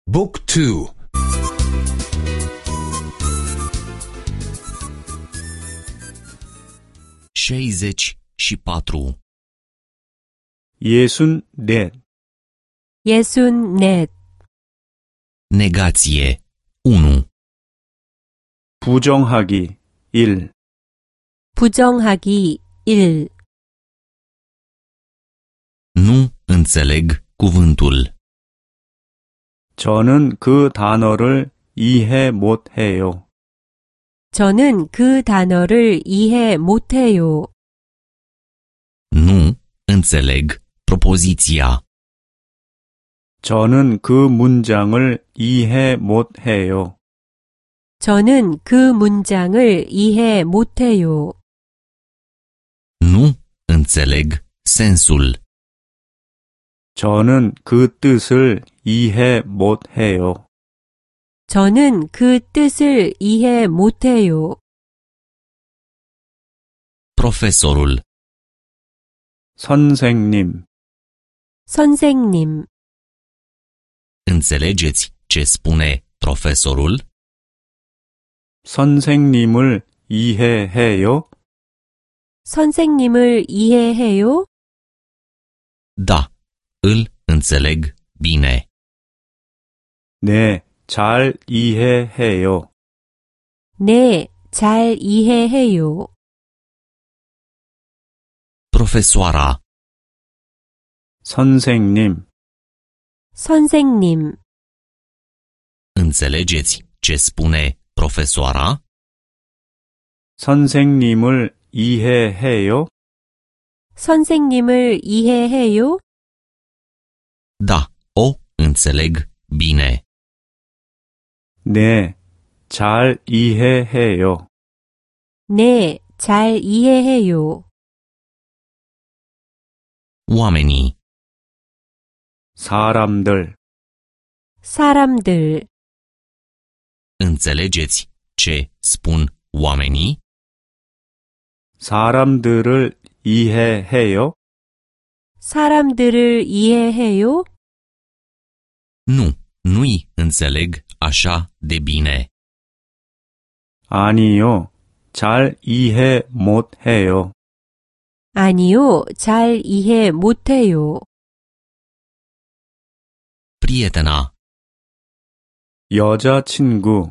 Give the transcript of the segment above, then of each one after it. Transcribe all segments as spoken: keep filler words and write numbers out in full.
Book two. șaizeci și patru. 예순넷. 예순넷. Negație unu. 부정하기 일. 부정하기 일. Nu înțeleg cuvântul. 저는 그 단어를 이해 못해요. 저는 그 단어를 이해 못해요. Nu înțeleg propoziția. 저는 그 문장을 이해 못해요. 저는 그 문장을 이해 못해요. Nu înțeleg sensul. 저는 그 뜻을 이해 못해요. 저는 그 뜻을 이해 못해요. Profesorul. 선생님. 선생님. Înțelegeți ce spune profesorul? 선생님을 이해해요? 선생님을 이해해요? Da, îl înțeleg bine. 네, 잘 이해해요. 네, 잘 이해해요. Profesoara. 선생님. 선생님. Înțelegeți ce spune profesoara? 선생님을 이해해요? 선생님을 이해해요? Da, o înțeleg bine. 네, 잘 이해해요. 네, 잘 이해해요. Oamenii. 사람들. 사람들. Înțelegeți ce spun oamenii? 사람들을 이해해요? 사람들을 이해해요? Nu, nu-i înțeleg așa de bine. 아니요, 잘 이해 못해요. 아니요, 잘 이해 못해요. Prietena. 여자친구.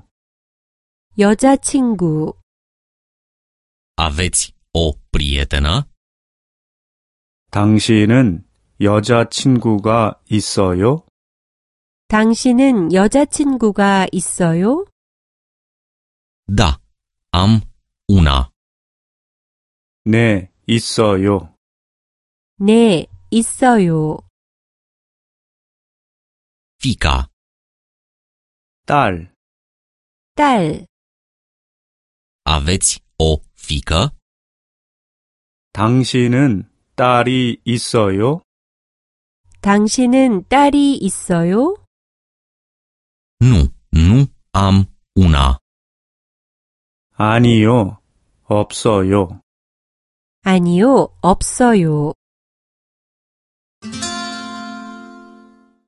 여자친구. Aveți o prietenă? 당신은 여자친구가 있어요? 당신은 여자친구가 있어요? Da, am una. 네, 있어요. 네, 있어요. Fica. 딸. 딸. Aveți o fică? 당신은 딸이 있어요? 당신은 딸이 있어요? Nu, nu am una. 아니요, 없어요. 아니요, 없어요.